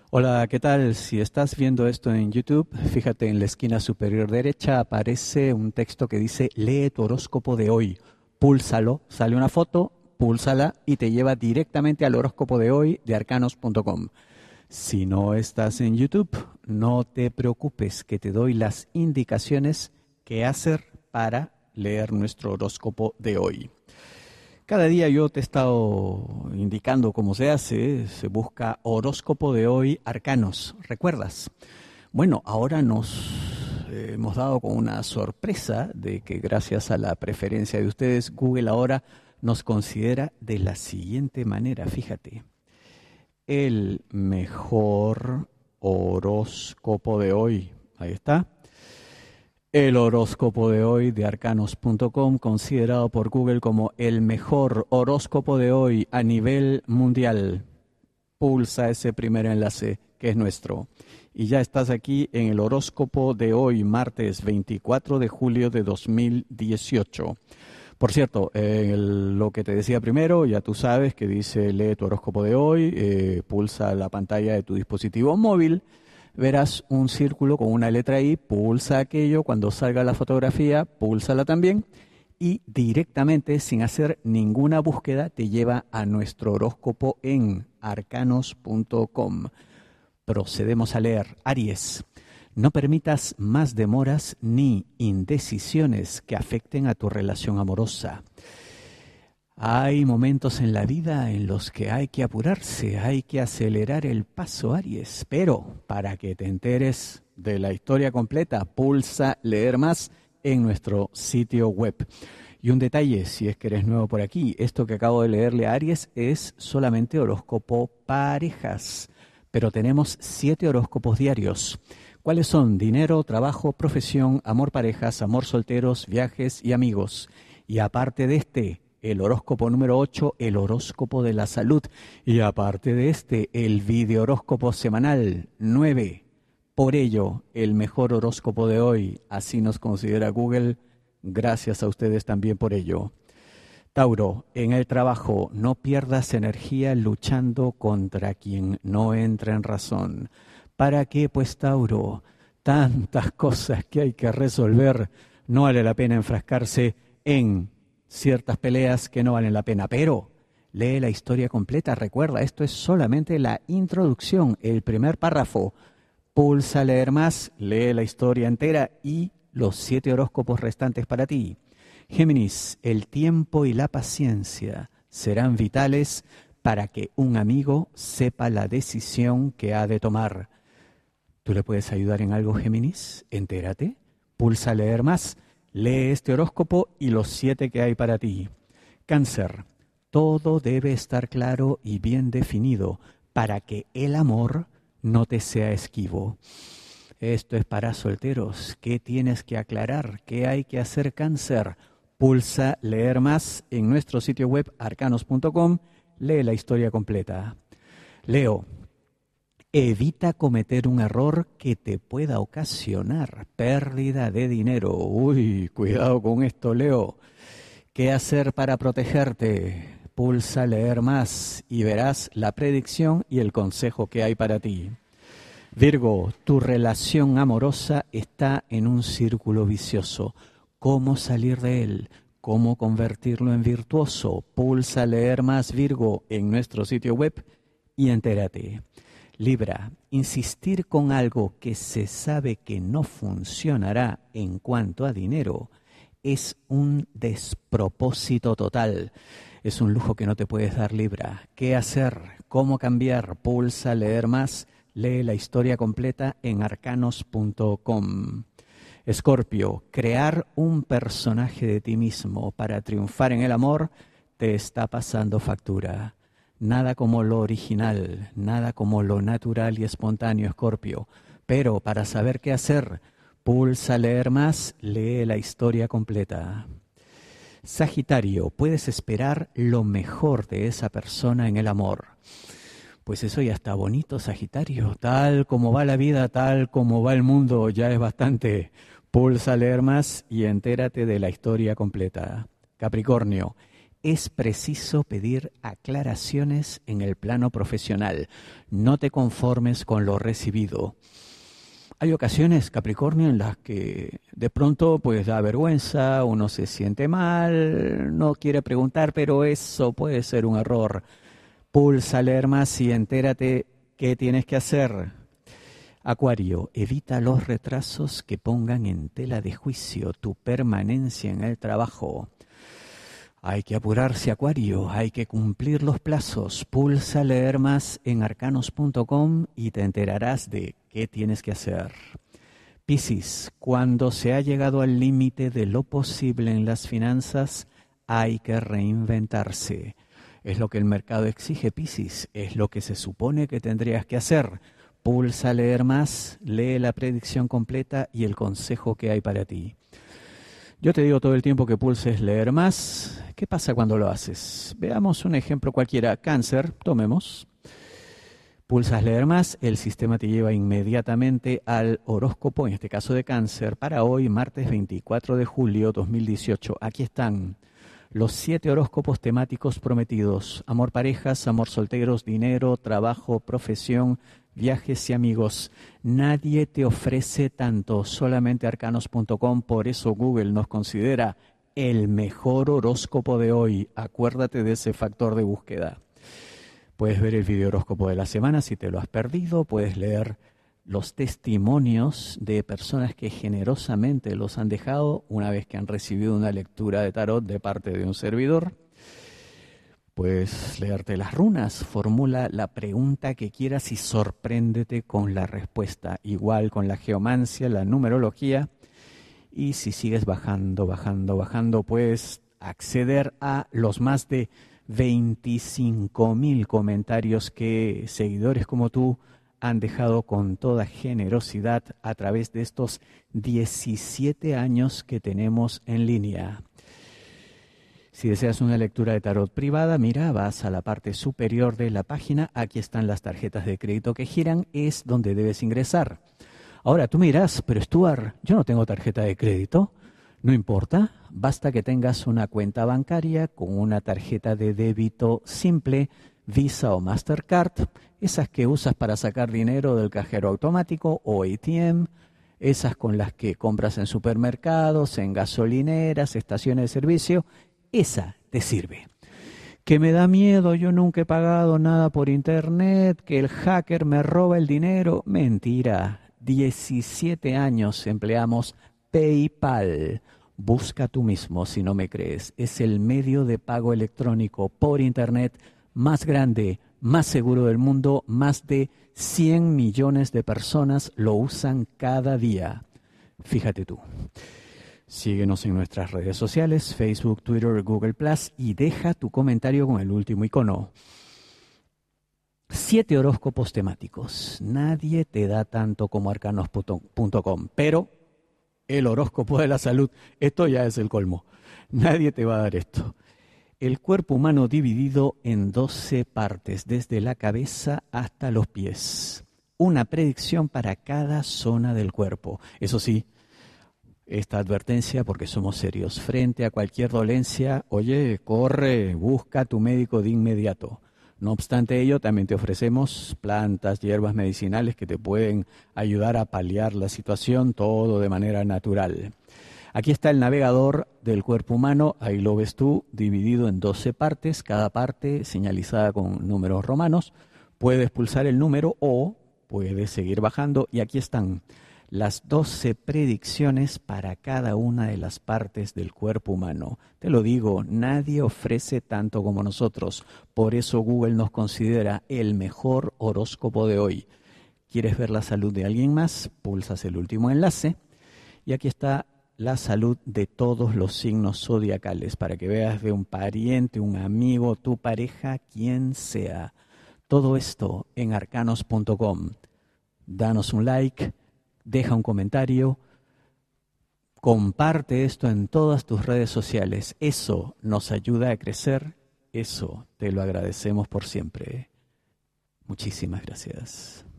Hola, ¿qué tal? Si estás viendo esto en YouTube, fíjate en la esquina superior derecha aparece un texto que dice Lee tu horóscopo de hoy. Púlsalo, sale una foto, púlsala y te lleva directamente al horóscopo de hoy de arcanos.com. Si no estás en YouTube, no te preocupes que te doy las indicaciones que hacer para leer nuestro horóscopo de hoy. Cada día yo te he estado indicando cómo se hace, se busca horóscopo de hoy arcanos, ¿recuerdas? Bueno, ahora nos hemos dado con una sorpresa de que gracias a la preferencia de ustedes, Google ahora nos considera de la siguiente manera, fíjate, el mejor horóscopo de hoy, ahí está. El horóscopo de hoy de arcanos.com, considerado por Google como el mejor horóscopo de hoy a nivel mundial. Pulsa ese primer enlace que es nuestro. Y ya estás aquí en el horóscopo de hoy, martes 24 de julio de 2018. Por cierto, lo que te decía primero, ya tú sabes que dice lee tu horóscopo de hoy, pulsa la pantalla de tu dispositivo móvil. Verás un círculo con una letra I, pulsa aquello, cuando salga la fotografía, púlsala también y directamente, sin hacer ninguna búsqueda, te lleva a nuestro horóscopo en arcanos.com. Procedemos a leer. Aries, no permitas más demoras ni indecisiones que afecten a tu relación amorosa. Hay momentos en la vida en los que hay que apurarse, hay que acelerar el paso, Aries. Pero para que te enteres de la historia completa, pulsa leer más en nuestro sitio web. Y un detalle, si es que eres nuevo por aquí, esto que acabo de leerle a Aries es solamente horóscopo parejas, pero tenemos 7 horóscopos diarios. ¿Cuáles son? Dinero, trabajo, profesión, amor parejas, amor solteros, viajes y amigos. Y aparte de este, el horóscopo número 8, el horóscopo de la salud. Y aparte de este, el video horóscopo semanal 9. Por ello, el mejor horóscopo de hoy, así nos considera Google. Gracias a ustedes también por ello. Tauro, en el trabajo, no pierdas energía luchando contra quien no entra en razón. ¿Para qué, pues, Tauro? Tantas cosas que hay que resolver. No vale la pena enfrascarse en ciertas peleas que no valen la pena, pero lee la historia completa. Recuerda, esto es solamente la introducción, el primer párrafo. Pulsa leer más, lee la historia entera y los 7 horóscopos restantes para ti. Géminis, el tiempo y la paciencia serán vitales para que un amigo sepa la decisión que ha de tomar. ¿Tú le puedes ayudar en algo, Géminis? Entérate, pulsa leer más. Lee este horóscopo y los 7 que hay para ti. Cáncer, todo debe estar claro y bien definido para que el amor no te sea esquivo. Esto es para solteros. ¿Qué tienes que aclarar? ¿Qué hay que hacer, Cáncer? Pulsa leer más en nuestro sitio web arcanos.com. Lee la historia completa. Leo, evita cometer un error que te pueda ocasionar pérdida de dinero. Uy, cuidado con esto, Leo. ¿Qué hacer para protegerte? Pulsa leer más y verás la predicción y el consejo que hay para ti. Virgo, tu relación amorosa está en un círculo vicioso. ¿Cómo salir de él? ¿Cómo convertirlo en virtuoso? Pulsa leer más, Virgo, en nuestro sitio web y entérate. Libra, insistir con algo que se sabe que no funcionará en cuanto a dinero es un despropósito total. Es un lujo que no te puedes dar, Libra. ¿Qué hacer? ¿Cómo cambiar? Pulsa leer más. Lee la historia completa en arcanos.com. Escorpio, crear un personaje de ti mismo para triunfar en el amor te está pasando factura. Nada como lo original, nada como lo natural y espontáneo, Escorpio. Pero para saber qué hacer, pulsa leer más, lee la historia completa. Sagitario, puedes esperar lo mejor de esa persona en el amor. Pues eso ya está bonito, Sagitario. Tal como va la vida, tal como va el mundo, ya es bastante. Pulsa leer más y entérate de la historia completa. Capricornio, Es preciso pedir aclaraciones en el plano profesional. No te conformes con lo recibido. Hay ocasiones, Capricornio, en las que de pronto pues da vergüenza, uno se siente mal, no quiere preguntar, pero eso puede ser un error. Pulsa leer más y entérate qué tienes que hacer. Acuario, evita los retrasos que pongan en tela de juicio tu permanencia en el trabajo. Hay que apurarse, Acuario, hay que cumplir los plazos. Pulsa leer más en arcanos.com y te enterarás de qué tienes que hacer. Piscis, cuando se ha llegado al límite de lo posible en las finanzas, hay que reinventarse. Es lo que el mercado exige, Piscis, es lo que se supone que tendrías que hacer. Pulsa leer más, lee la predicción completa y el consejo que hay para ti. Yo te digo todo el tiempo que pulses leer más. ¿Qué pasa cuando lo haces? Veamos un ejemplo cualquiera. Cáncer, tomemos. Pulsas leer más, el sistema te lleva inmediatamente al horóscopo, en este caso de Cáncer, para hoy, martes 24 de julio 2018. Aquí están los 7 horóscopos temáticos prometidos. Amor, parejas, amor, solteros, dinero, trabajo, profesión, viajes y amigos. Nadie te ofrece tanto, solamente arcanos.com, por eso Google nos considera el mejor horóscopo de hoy. Acuérdate de ese factor de búsqueda. Puedes ver el video horóscopo de la semana si te lo has perdido, puedes leer los testimonios de personas que generosamente los han dejado una vez que han recibido una lectura de tarot de parte de un servidor. Puedes leerte las runas, formula la pregunta que quieras y sorpréndete con la respuesta. Igual con la geomancia, la numerología. Y si sigues bajando, puedes acceder a los más de 25,000 comentarios que seguidores como tú han dejado con toda generosidad a través de estos 17 años que tenemos en línea. Si deseas una lectura de tarot privada, mira, vas a la parte superior de la página, aquí están las tarjetas de crédito que giran, es donde debes ingresar. Ahora tú mirás, pero Stuart, yo no tengo tarjeta de crédito. No importa, basta que tengas una cuenta bancaria con una tarjeta de débito simple, Visa o Mastercard, esas que usas para sacar dinero del cajero automático o ATM, esas con las que compras en supermercados, en gasolineras, estaciones de servicio, esa te sirve. Que me da miedo, yo nunca he pagado nada por internet, que el hacker me roba el dinero. Mentira, 17 años empleamos PayPal. Busca tú mismo si no me crees. Es el medio de pago electrónico por internet más grande, más seguro del mundo. Más de 100 millones de personas lo usan cada día. Fíjate tú. Síguenos en nuestras redes sociales, Facebook, Twitter, Google+, y deja tu comentario con el último icono. 7 horóscopos temáticos. Nadie te da tanto como arcanos.com, pero el horóscopo de la salud, esto ya es el colmo. Nadie te va a dar esto. El cuerpo humano dividido en 12 partes, desde la cabeza hasta los pies. Una predicción para cada zona del cuerpo. Eso sí, esta advertencia, porque somos serios, frente a cualquier dolencia, oye, corre, busca a tu médico de inmediato. No obstante ello, también te ofrecemos plantas, hierbas medicinales que te pueden ayudar a paliar la situación, todo de manera natural. Aquí está el navegador del cuerpo humano, ahí lo ves tú, dividido en 12 partes, cada parte señalizada con números romanos. Puedes pulsar el número o puedes seguir bajando y aquí están las 12 predicciones para cada una de las partes del cuerpo humano. Te lo digo, nadie ofrece tanto como nosotros. Por eso Google nos considera el mejor horóscopo de hoy. ¿Quieres ver la salud de alguien más? Pulsas el último enlace y aquí está la salud de todos los signos zodiacales para que veas de un pariente, un amigo, tu pareja, quien sea. Todo esto en arcanos.com. Danos un like. Deja un comentario, comparte esto en todas tus redes sociales. Eso nos ayuda a crecer, eso te lo agradecemos por siempre. Muchísimas gracias.